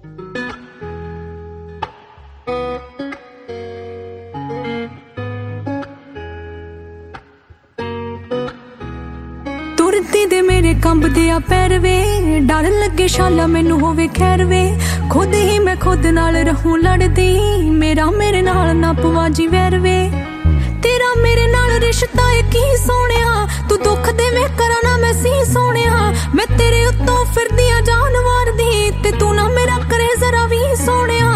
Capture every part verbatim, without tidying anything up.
तुरती दे मेरे कंबदे आ पैर वे, डर लगे शाला मैनू होवे खैर वे। खुद ही मैं खुद नाल रहूं लड़दी, मेरा मेरे नाल ना पवाजी वैर वे। तेरा मेरे नाल रिश्ता है की सोनिया, तू दुख दे मैं करा ना मैं सी सोनिया। मैं तेरे उत्तों फिरदी आ जानवर दी, ते तू ना मेरा करे जरा भी सोनिया।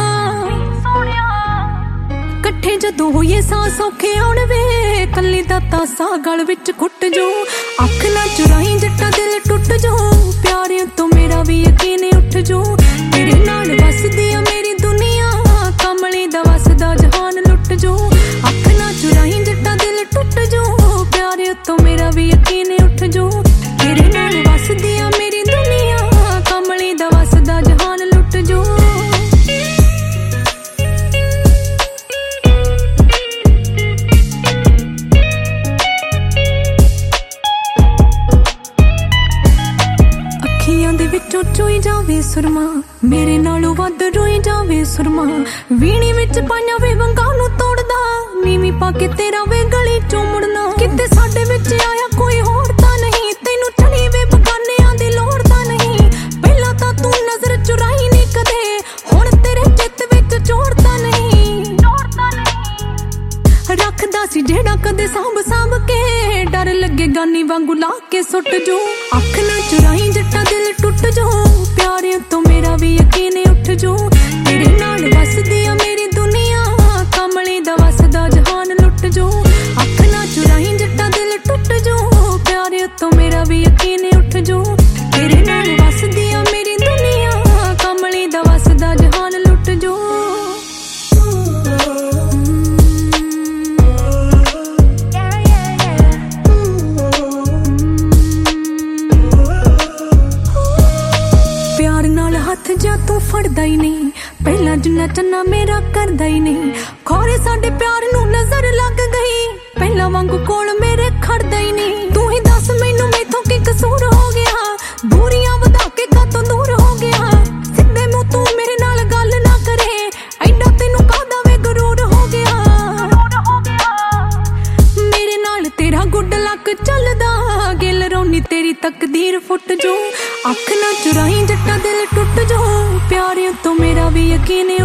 कट्ठे जदों होइए सां सौखे आउण वे, कल्ली दा तासा गल विच घुट जो। अख ना चुराई जट्टा दिल टुट जो, प्यारे तो मेरा भी यकीन उठ जो। तेरे नाल वसदी आ मेरी दुनिया, कमली दा वसदा जहान लुट जो। अख ना चुराई जट्टा दिल टुट जो, प्यारे तो मेरा भी यकीन उठ जो। तेरे नाल वसदी आ मेरी दुनिया, कमली दा वसदा जहान लुट जो। चोई जावे सुरमा, मेरे नालों वध रोई जावे सुरमा। वीणी विच पाइया वे वंगा नू तोड़दा, नीवी पाके तेरा वे गली चों मुड़ना। किते साडे विच आया कोई होर तां नहीं, तैनू चली वे बगानियां दी लोड़ तां नहीं। पहला तां तू नजर चुराई नहीं कदे, हुण तेरे चित विच चोड़ तां नहीं। रखदा सी जेड़ा कदे सांभ सांभ के, डर लगे गानी वांगू ला के सुट जो। अख ना चुराई जट्टा दिल टुट जो, प्यारे तो मेरा भी यकीन उठ जो। तेरे नाल वसदी आ मेरी दुनिया, कमली दा वसदा जहान लुट जो। अख ना चुराई जट्टा दिल टुट जो, प्यारे तो मेरा भी यकीन उठ जो। तेरे नाल वसदी आ मेरी दुनिया, कमली दा वसदा जहान लुट जो। हथ जा तू फड़दा ही नहीं, पहला जिन्ना चन्ना मेरा करदा ही नहीं। खोरे साडे प्यार नू नजर लग गई, पहला वांगू कोल मेरे खड़दा ही नहीं। तू ही दस मैनू मैथों की कसूर हो गया, दूरियां वधा के कातों दूर हो गया। सिद्धे मुंह तू मेरे नाल गल ना करे, ऐडा तैनू काहदा वे गरूर हो गया। मेरे नाल तेरा गुड लक चलदा, गिल रोनी तेरी तकदीर फुट जो। अख ना चुराई जट्टा दिल टुट जो, प्यारे तो मेरा भी यकीन